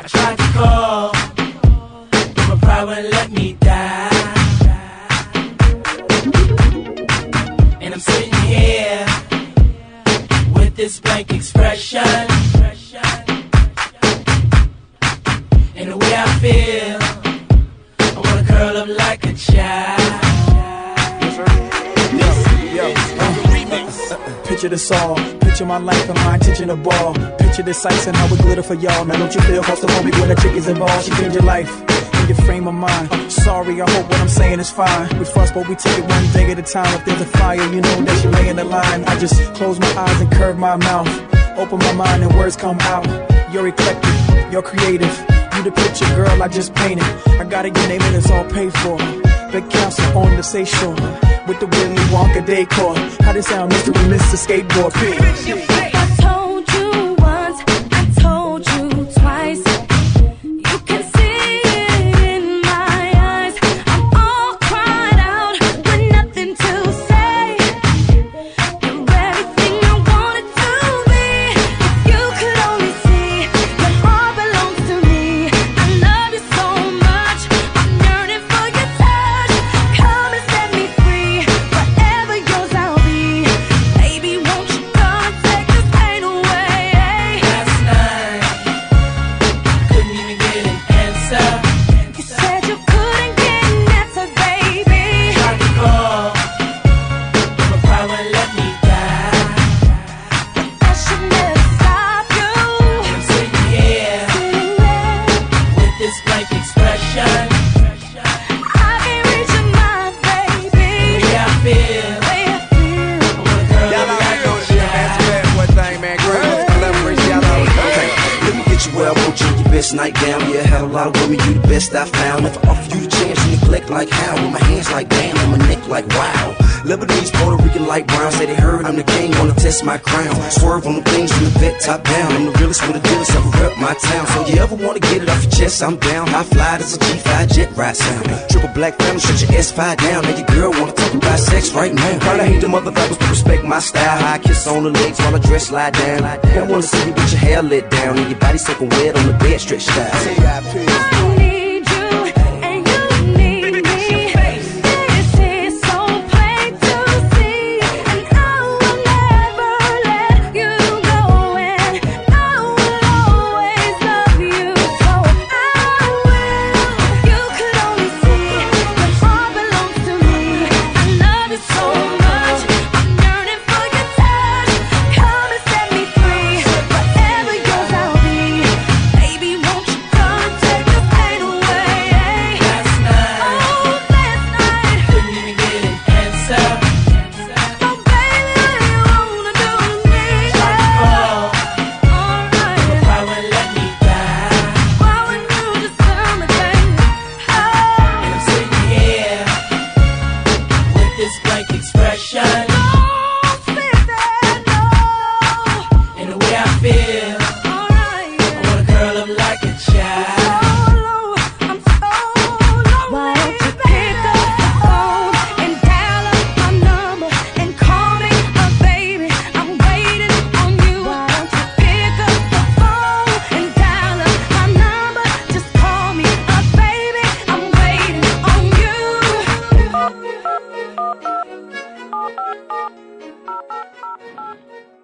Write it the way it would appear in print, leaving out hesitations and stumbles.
I tried to call, but my pride wouldn't let me die. And I'm sitting here with this blank expression, and the way I feel, I wanna curl up like a child. Picture this all, picture my life and my intention to ball. Picture this ice and how it glitter for y'all. Now don't you feel claustrophobic when the chick is involved? She changed your life and your frame of mind. Sorry, I hope what I'm saying is fine. We fuss, but we take it one day at a time. If there's a fire, you know that she lay in the line. I just close my eyes and curve my mouth, open my mind and words come out. You're eclectic, you're creative. You the picture, girl, I just painted. I gotta get name and it's all paid for. Big council on the seashore with the Willy Wonka decor. How this sound, Mr. and Mr. Skateboard P. I told you once, I told you twice. You can see it in my eyes. I'm all cried out with nothing to say. You're everything I wanted to be. If you could only see, your heart belongs to me. I love you so much, I'm yearning for your touch. Come and set me free, forever yours I'll be. Baby, won't you come and take this pain away? Last night, couldn't even get an answer. You said you couldn't get an answer, baby. Tried to call, but my pride wouldn't let me die. That should never stop you. And I'm sitting here Sitting there, with this blank expression, I can't reach your mind, baby. the way I feel, Way I feel. I wanna curl Y'all up already like know a the shit, man. It's child. bad one thing, man. Great collaboration, y'all already know. Okay, let me get you where I want you, your best night down. Yeah, had a lot of women, you the best I found. If I offer you the chance, you neglect like how? With my hands like damn, and my neck like wow. Lebanese, Puerto Rican, light brown. Say they heard I'm the king, wanna test my crown. Swerve on the things from the vet top down. I'm the realest with the dealest, I rep my town. So you ever wanna get it off your chest, I'm down. High fly, that's a G5 jet ride sound. Triple black family, shut your S5 down. Now your girl wanna talk about sex right now. Probably hate them other rappers, but respect my style. High kiss on the legs while I dress slide down. I wanna see you with your hair let down and your body soaking wet on the bed stretched out. I need you, and you need me. This is so plain to see, and I will never let you go, and I will always love you. So I will. You could only see, your heart belongs to me. I love you so much, I'm yearning for your touch. Come and set me free, forever yours I'll be. Baby, won't you come and take this pain away? Last night, Oh, last night, couldn't even get an answer. oh baby, what do you wanna do to me? Tried to call, Alright, pride wouldn't let me die. why would you just tell me, baby? And I'm sitting here with this blank expression, Oh, baby, no. and the way I feel, Alright, I wanna curl up like a child. I'm so low. Why don't you pick up the phone and dial up my number and call me a baby? I'm waiting on you. Why don't you pick up the phone and dial up my number? Just call me a baby. I'm waiting on you.